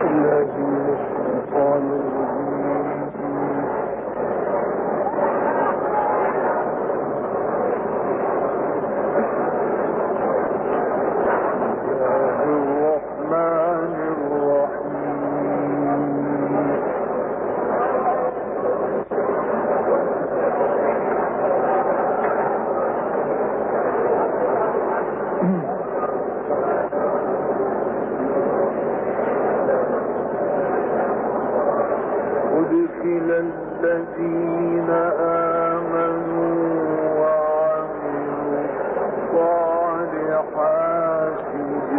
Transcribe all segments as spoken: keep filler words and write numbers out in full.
الذين آمنوا وعملوا الصالحات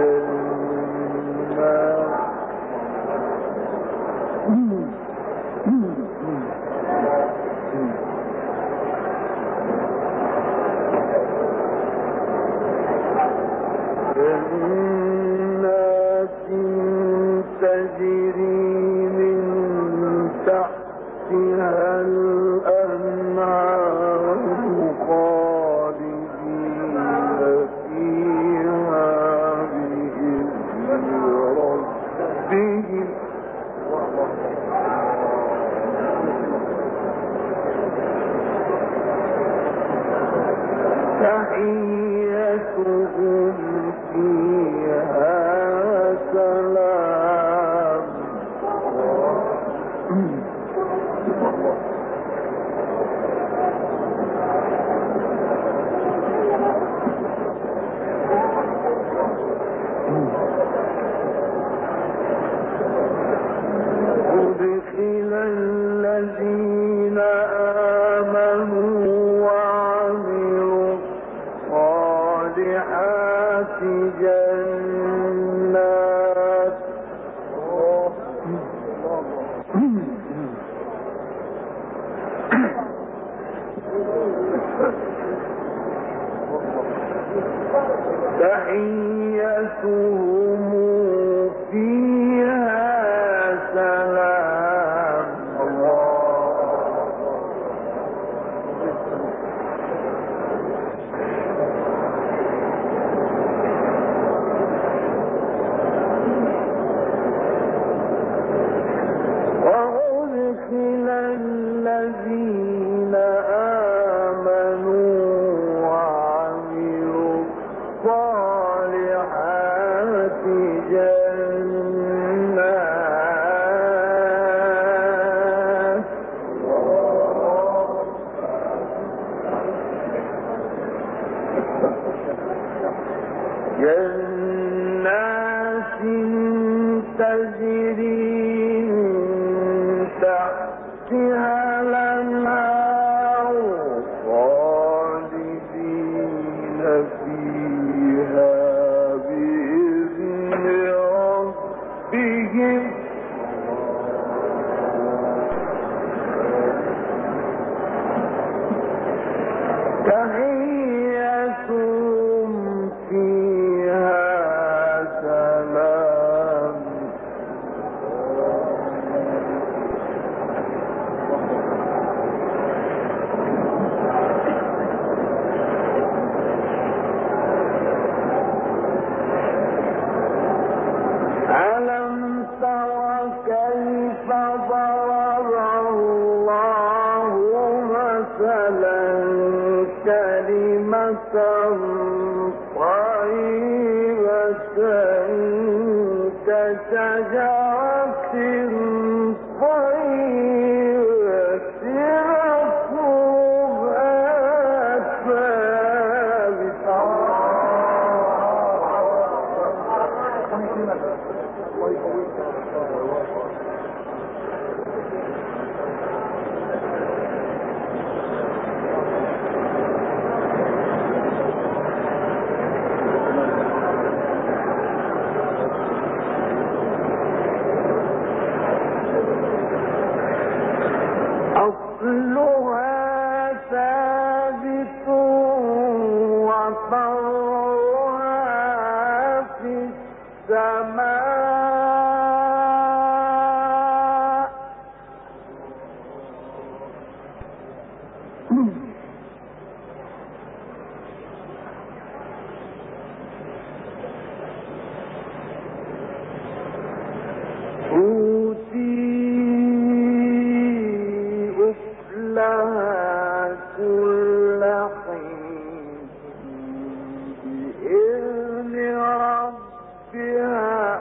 جنات جنات تجري من تحتها الأنهار خالدين فيها بإذن ربهم تحيتهم فيها سلام. أدخل الذين آمنوا وعملوا الصالحات جنات تحيتهم فيها سلام. وأدخل الذين آمنوا وعملوا الصالحات جنات جنات تجري من تحتها الأنهار خالدين فيها بإذن ربهم تحيتهم فيها سلام. ألم تر كيف ضرب الله مثلا كلمة طيبة كشجرة طيبة أصلها ثابت. أصلها ثابت وفرعها في السماء. تؤتي أكلها كل حين بإذن ربها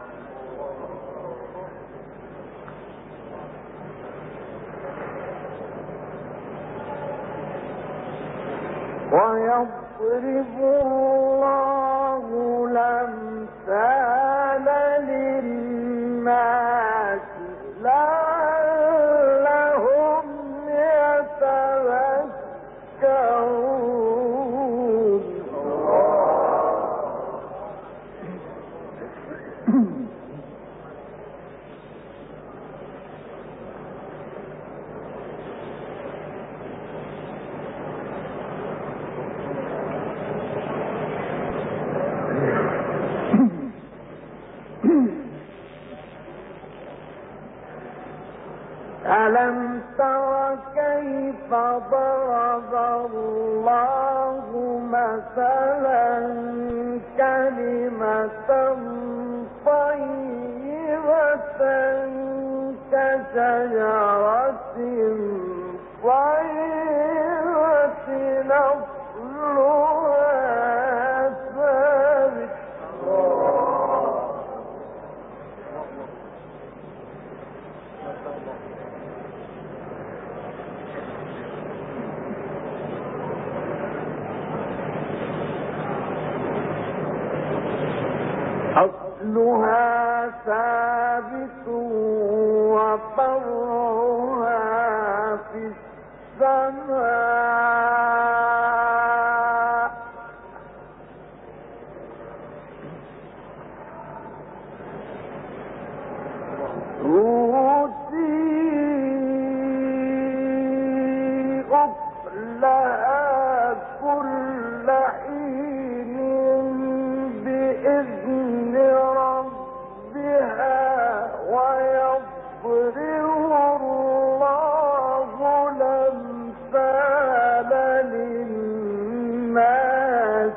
ويضرب الله الأمثال للناس لعلهم يتذكرون. ألم تر كيف ضرب الله مثلا كلمة طيبة كشجرة طيبة أصلها ثابت. أصلها ثابت وفرعها في السماء تؤتي أكلها كل حين بإذن ربها ويضرب الله الأمثال للناس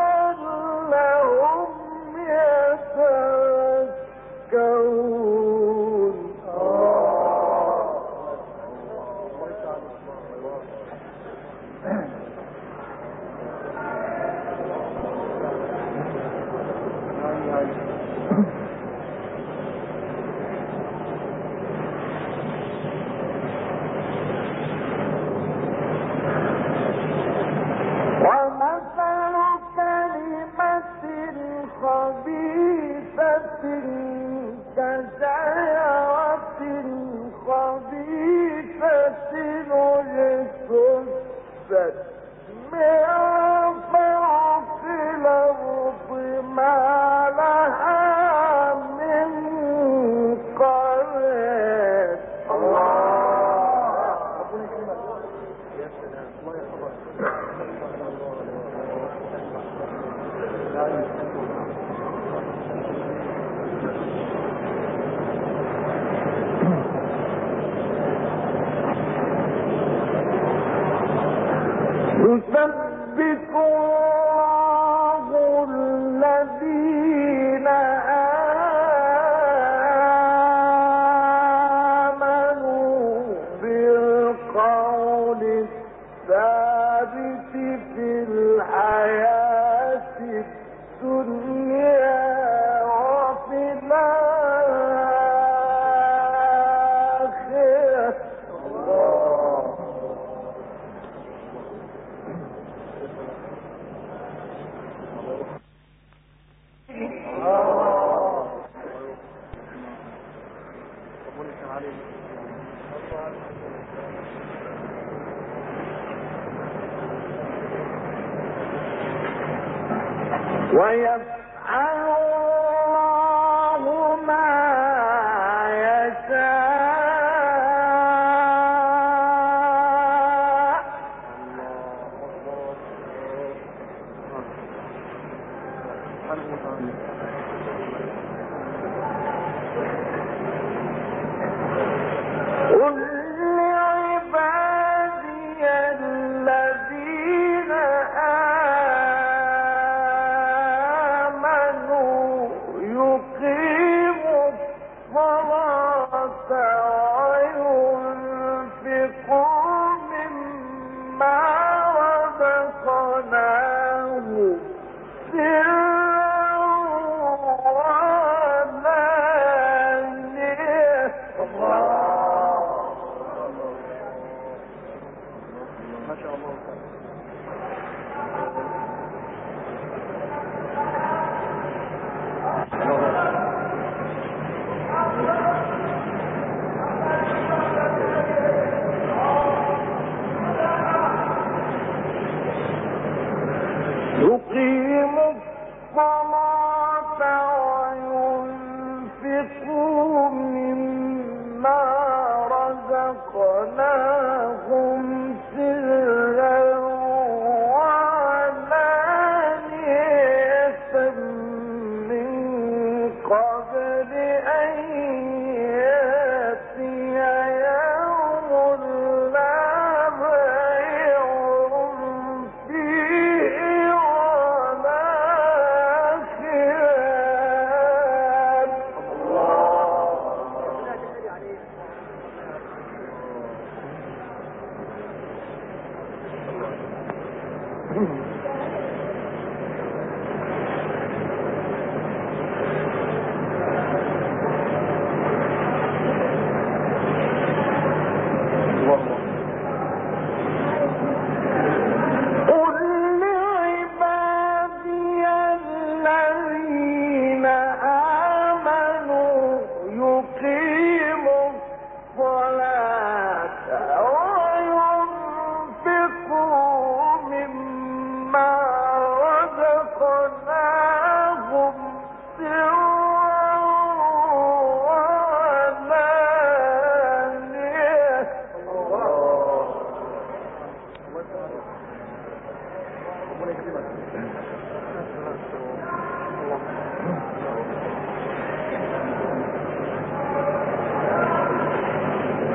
لعلهم يتذكرون.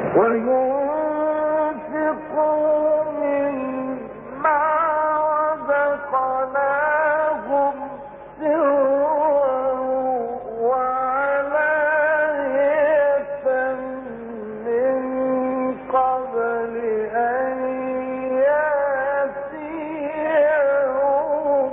وينفقوا مما رزقناهم سرا وعلانية من قبل أن يأتي يوم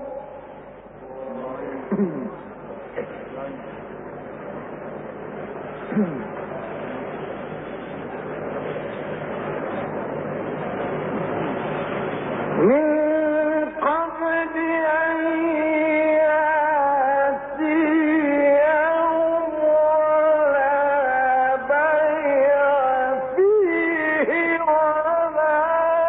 من قبل أن يأتي يوم لا بيع فيه ولا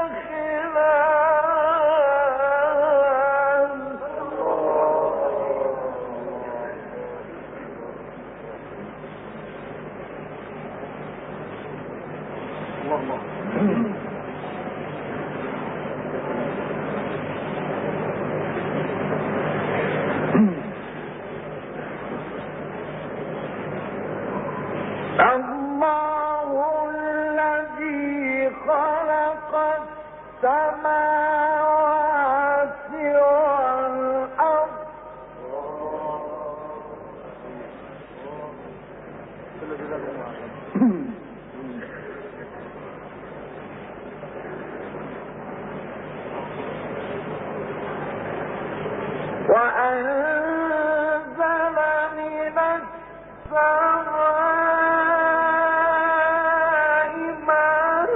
خلال الله الذي خلق السماوات والأرض وأنزل من السماء ماء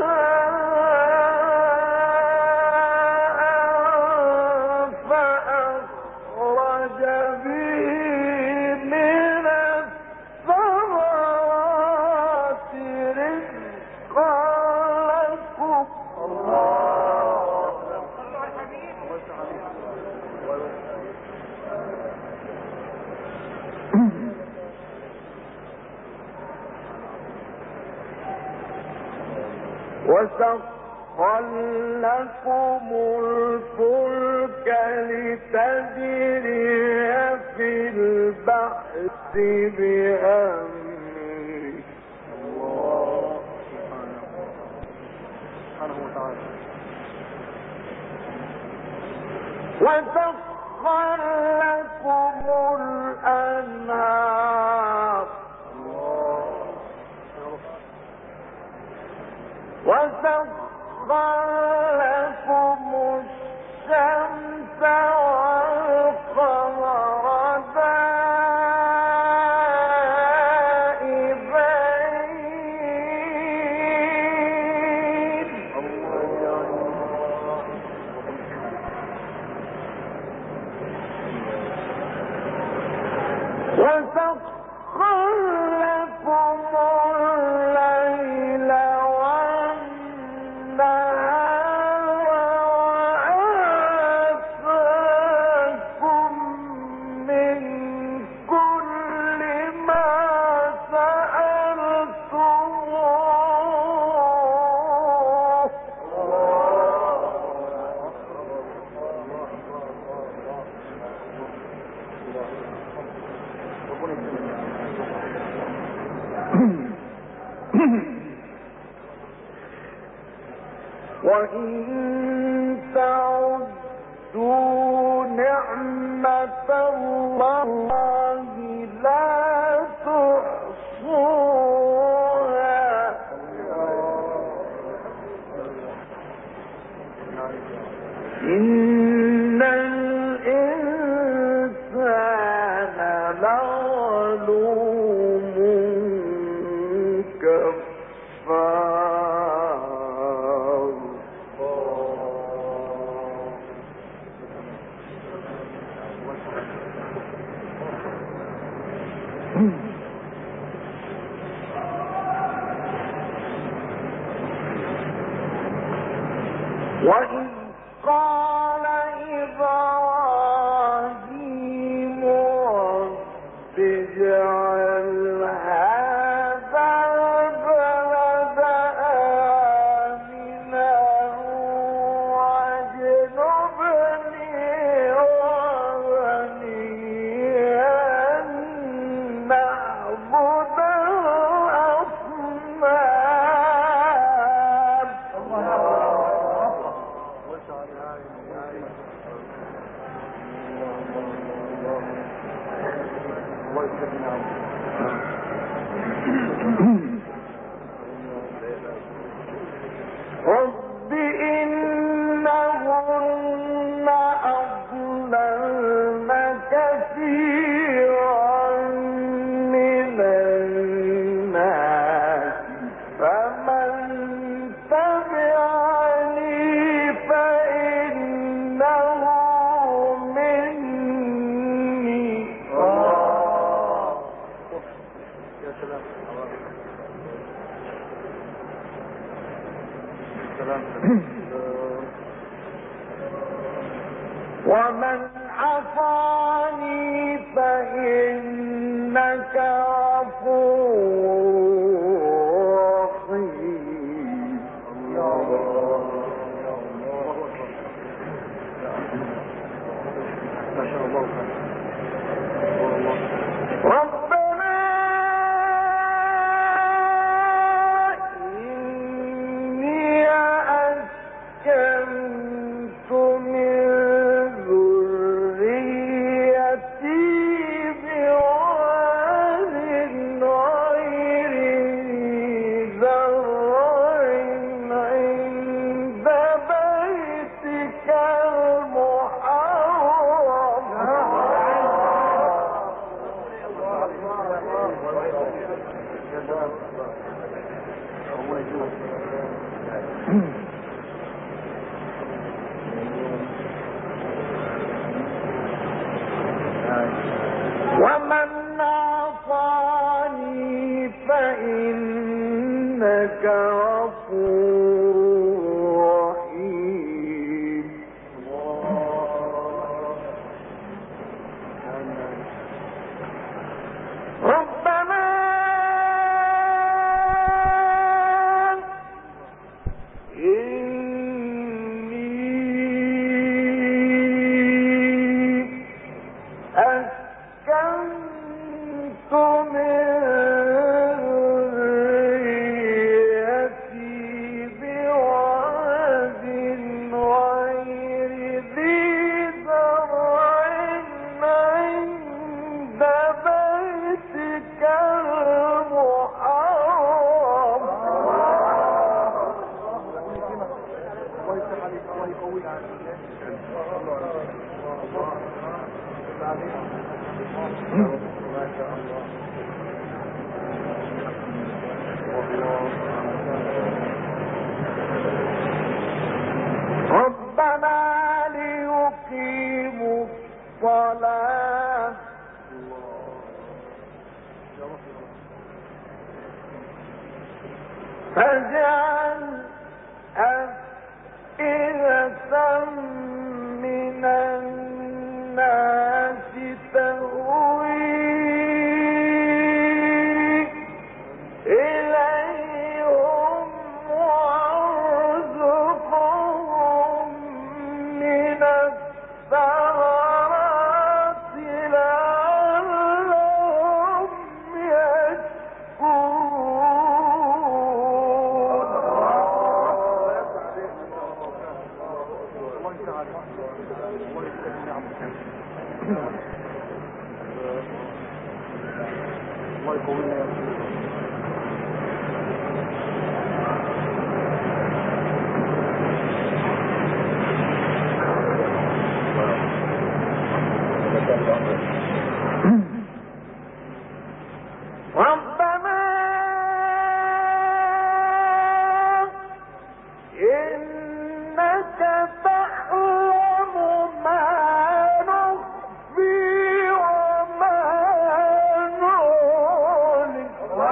فأخرج به من الثمرات رزقا لكم وسخر لكم الفلك لتجري في البحر بأمره الله سبحانه وتعالى وسخر لكم الأنهار وسخر لكم الشمس والقمر دائبين وسخر لكم الليل وآتاكم من كل ما سألتموه وإن تعدوا نعمة الله لا تحصوها إن الإنسان لظلوم كفار وإذ قال إبراهيم رب اجعل هذا البلد آمنا واجنبني وبني أن نعبد الأصنام ومن عصاني فإنك غفور رحيم. ما شاء الله. ربنا إني أسكنت من ذريتي بواد غير ذي زرع عند بيتك ومن عصاني فإنك غفور رحيم. ربنا أسكنت من ذريتي بواد غير ذي زرع عند بيتك المحرم. ربنا ليقيموا الصلاة فاجعل أفئدة من الناس تهوي إليهم وارزقهم من الثمرات لعلهم ربنا إنك تعلم ما نخفي وما نعلن.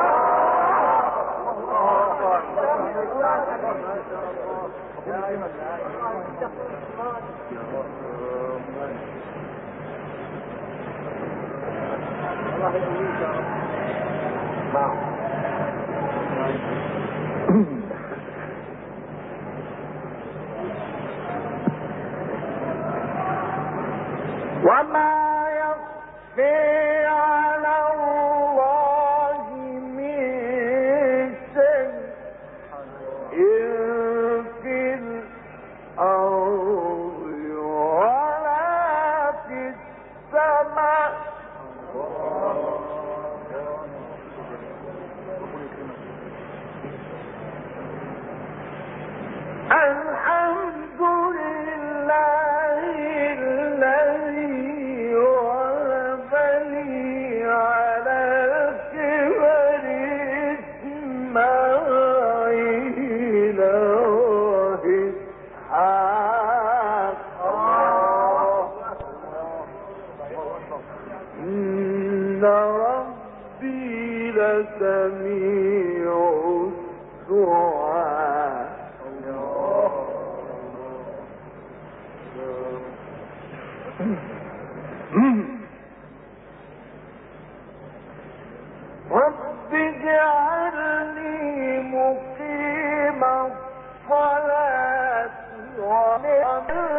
وما يخفي على الله من شيء في الأرض ولا في السماء. سميع الدعاء. رب اجعلني مقيم الصلاة ومن